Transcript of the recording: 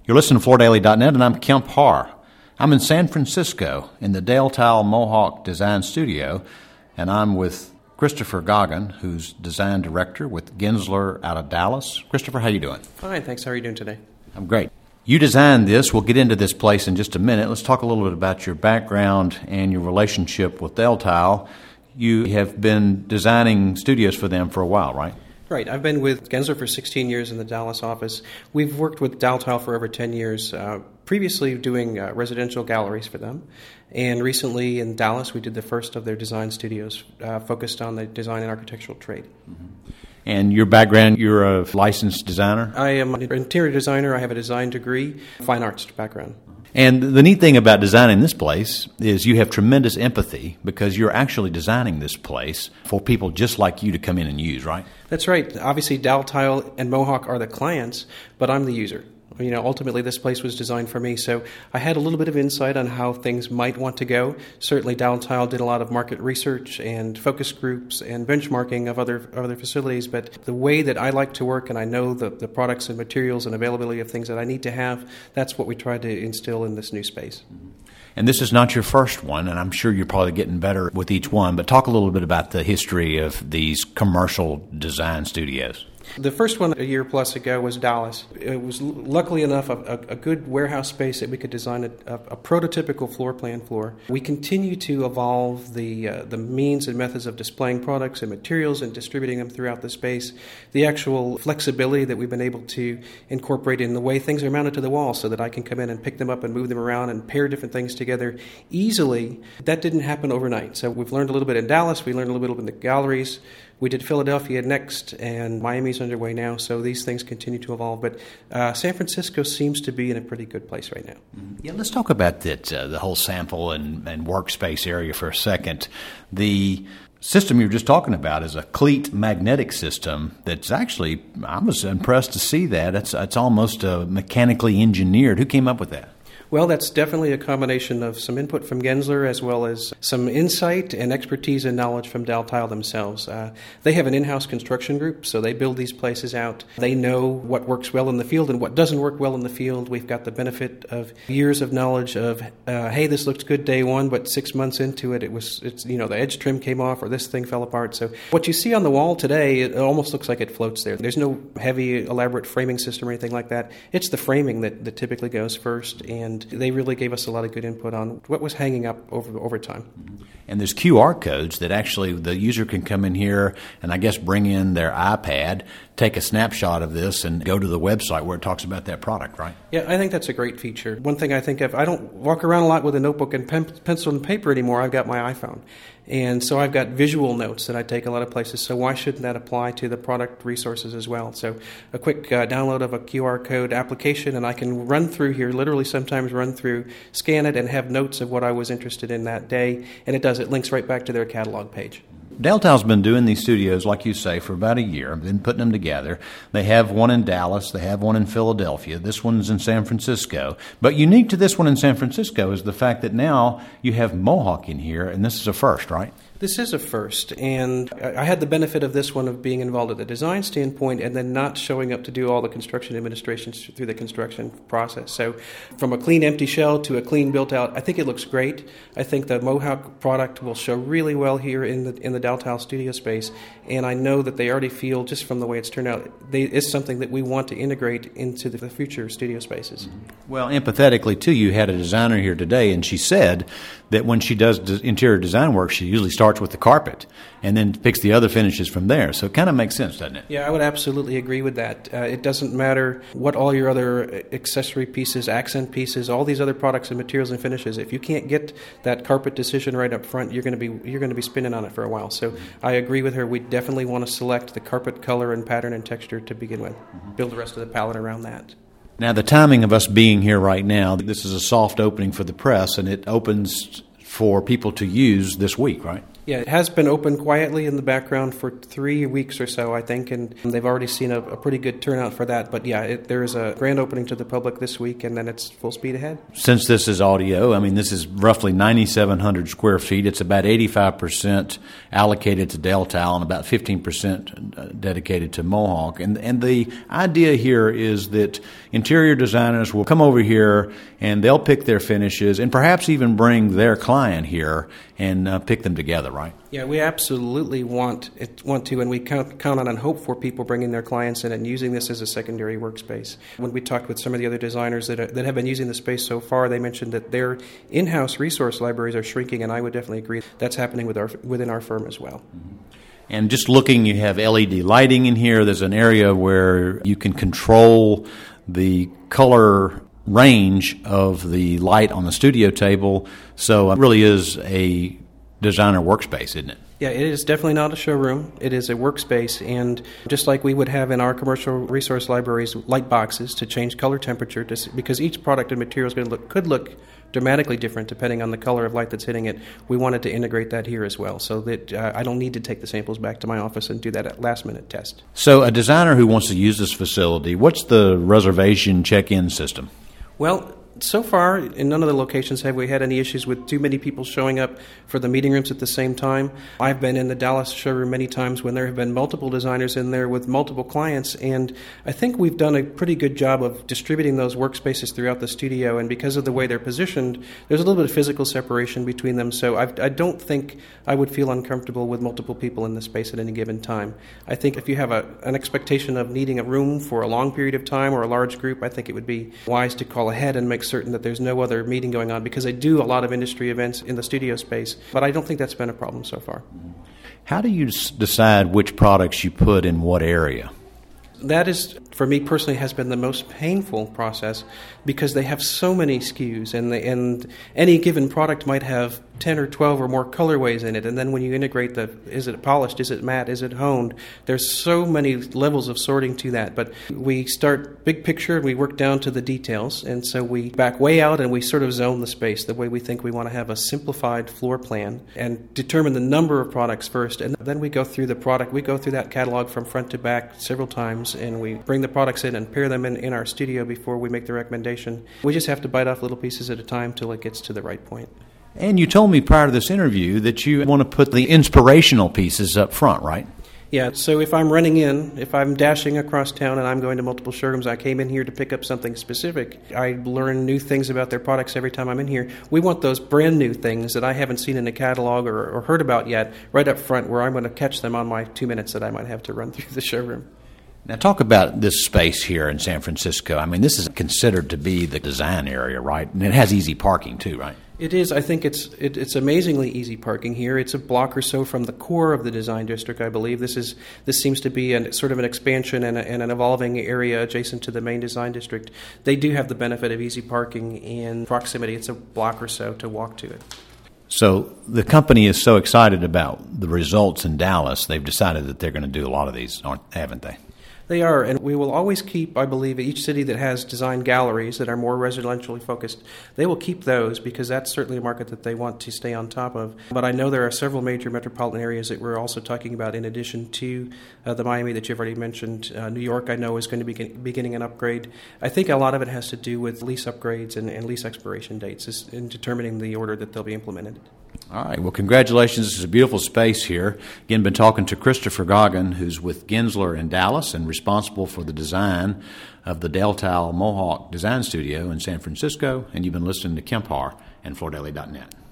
You're listening to FloorDaily.net, and I'm Kemp Harr. I'm in San Francisco in the Dale Tile Mohawk Design Studio, and I'm with Christopher Goggin, who's design director with Gensler out of Dallas. Christopher, how you doing? Fine, thanks. How are you doing today? I'm great. You designed this. We'll get into this place in just a minute. Let's talk a little bit about your background and your relationship with Dale Tile. You have been designing studios for them for a while, right? Right. I've been with Gensler for 16 years in the Dallas office. We've worked with Dale Tile for over 10 years, previously doing residential galleries for them. And recently in Dallas, we did the first of their design studios focused on the design and architectural trade. Mm-hmm. And your background, you're a licensed designer? I am an interior designer. I have a design degree, fine arts background. And the neat thing about designing this place is you have tremendous empathy because you're actually designing this place for people just like you to come in and use, right? That's right. Obviously, Dale Tile and Mohawk are the clients, but I'm the user. You know, ultimately, this place was designed for me, so I had a little bit of insight on how things might want to go. Certainly, Dale Tile did a lot of market research and focus groups and benchmarking of other facilities, but the way that I like to work, and I know the products and materials and availability of things that I need to have, that's what we tried to instill in this new space. And this is not your first one, and I'm sure you're probably getting better with each one, but talk a little bit about the history of these commercial design studios. The first one a year plus ago was Dallas. It was luckily enough a good warehouse space that we could design a prototypical floor plan for. We continue to evolve the means and methods of displaying products and materials and distributing them throughout the space. The actual flexibility that we've been able to incorporate in the way things are mounted to the wall so that I can come in and pick them up and move them around and pair different things together easily, that didn't happen overnight. So we've learned a little bit in Dallas, we learned a little bit in the galleries. We did Philadelphia next, and Miami's underway now, so these things continue to evolve. But San Francisco seems to be in a pretty good place right now. Yeah, let's talk about that, the whole sample and workspace area for a second. The system you were just talking about is a cleat magnetic system that's actually, I was impressed to see that. It's almost mechanically engineered. Who came up with that? Well, that's definitely a combination of some input from Gensler as well as some insight and expertise and knowledge from Dale Tile themselves. They have an in-house construction group, so they build these places out. They know what works well in the field and what doesn't work well in the field. We've got the benefit of years of knowledge of, hey, this looks good day one, but 6 months into it, the edge trim came off or this thing fell apart. So what you see on the wall today, it almost looks like it floats there. There's no heavy, elaborate framing system or anything like that. It's the framing that typically goes first, and they really gave us a lot of good input on what was hanging up over time. And there's QR codes that actually the user can come in here and I guess bring in their iPad, take a snapshot of this, and go to the website where it talks about that product, right? Yeah, I think that's a great feature. One thing I think of, I don't walk around a lot with a notebook and pencil and paper anymore. I've got my iPhone. And so I've got visual notes that I take a lot of places, so why shouldn't that apply to the product resources as well? So a quick download of a QR code application, and I can run through here, literally sometimes run through, scan it, and have notes of what I was interested in that day, and it links right back to their catalog page. Dale Tile's been doing these studios, like you say, for about a year, been putting them together. They have one in Dallas. They have one in Philadelphia. This one's in San Francisco. But unique to this one in San Francisco is the fact that now you have Mohawk in here, and this is a first, right? This is a first, and I had the benefit of this one of being involved at the design standpoint and then not showing up to do all the construction administration through the construction process. So from a clean empty shell to a clean built out, I think it looks great. I think the Mohawk product will show really well here in the Dale Tile studio space, and I know that they already feel, just from the way it's turned out, it's something that we want to integrate into the future studio spaces. Well, empathetically, too, you had a designer here today, and she said that when she does interior design work, she usually starts with the carpet and then picks the other finishes from there. So it kind of makes sense, doesn't it? Yeah, I would absolutely agree with that. It doesn't matter what all your other accessory pieces, accent pieces, all these other products and materials and finishes. If you can't get that carpet decision right up front, you're going to be spinning on it for a while. So I agree with her. We definitely want to select the carpet color and pattern and texture to begin with. Build the rest of the palette around that. Now, the timing of us being here right now, this is a soft opening for the press, and it opens for people to use this week, right? Yeah, it has been open quietly in the background for 3 weeks or so, I think, and they've already seen a pretty good turnout for that. But yeah, there is a grand opening to the public this week, and then it's full speed ahead. Since this is audio, I mean, this is roughly 9,700 square feet. It's about 85% allocated to Deltal and about 15% dedicated to Mohawk. And the idea here is that interior designers will come over here and they'll pick their finishes and perhaps even bring their client here and pick them together, right? Yeah, we absolutely want to, and we count on and hope for people bringing their clients in and using this as a secondary workspace. When we talked with some of the other designers that have been using the space so far, they mentioned that their in-house resource libraries are shrinking, and I would definitely agree that's happening within our firm as well. Mm-hmm. And just looking, you have LED lighting in here. There's an area where you can control the color range of the light on the studio table. So it really is a designer workspace, isn't it? Yeah, it is definitely not a showroom. It is a workspace, and just like we would have in our commercial resource libraries light boxes to change color temperature, because each product and material could look dramatically different depending on the color of light that's hitting it, we wanted to integrate that here as well, so that I don't need to take the samples back to my office and do that last-minute test. So a designer who wants to use this facility, what's the reservation check-in system? Well, so far, in none of the locations have we had any issues with too many people showing up for the meeting rooms at the same time. I've been in the Dallas showroom many times when there have been multiple designers in there with multiple clients, and I think we've done a pretty good job of distributing those workspaces throughout the studio, and because of the way they're positioned, there's a little bit of physical separation between them, so I don't think I would feel uncomfortable with multiple people in the space at any given time. I think if you have an expectation of needing a room for a long period of time or a large group, I think it would be wise to call ahead and make certain that there's no other meeting going on, because I do a lot of industry events in the studio space, but I don't think that's been a problem so far. How do you decide which products you put in what area? That is, for me personally, has been the most painful process, because they have so many SKUs, and any given product might have 10 or 12 or more colorways in it, and then when you integrate is it polished, is it matte, is it honed, there's so many levels of sorting to that. But we start big picture and we work down to the details, and so we back way out and we sort of zone the space the way we think we want to have a simplified floor plan and determine the number of products first, and then we go through that catalog from front to back several times, and we bring the products in and pair them in our studio before we make the recommendation. We just have to bite off little pieces at a time till it gets to the right point. And you told me prior to this interview that you want to put the inspirational pieces up front, right? Yeah, so if I'm dashing across town and I'm going to multiple showrooms, I came in here to pick up something specific. I learn new things about their products every time I'm in here. We want those brand new things that I haven't seen in a catalog or heard about yet right up front, where I'm going to catch them on my 2 minutes that I might have to run through the showroom. Now talk about this space here in San Francisco. I mean, this is considered to be the design area, right? And it has easy parking too, right? It is. I think it's amazingly easy parking here. It's a block or so from the core of the design district, I believe. This seems to be sort of an expansion and an evolving area adjacent to the main design district. They do have the benefit of easy parking and proximity. It's a block or so to walk to it. So the company is so excited about the results in Dallas, they've decided that they're going to do a lot of these, haven't they? They are, and we will always keep, I believe, each city that has design galleries that are more residentially focused, they will keep those, because that's certainly a market that they want to stay on top of. But I know there are several major metropolitan areas that we're also talking about in addition to the Miami that you've already mentioned. New York, I know, is going to be beginning an upgrade. I think a lot of it has to do with lease upgrades and lease expiration dates in determining the order that they'll be implemented. All right. Well, congratulations. This is a beautiful space here. Again, been talking to Christopher Goggin, who's with Gensler in Dallas and responsible for the design of the Deltal Mohawk Design Studio in San Francisco. And you've been listening to Kemp Harr and FloorDaily.net.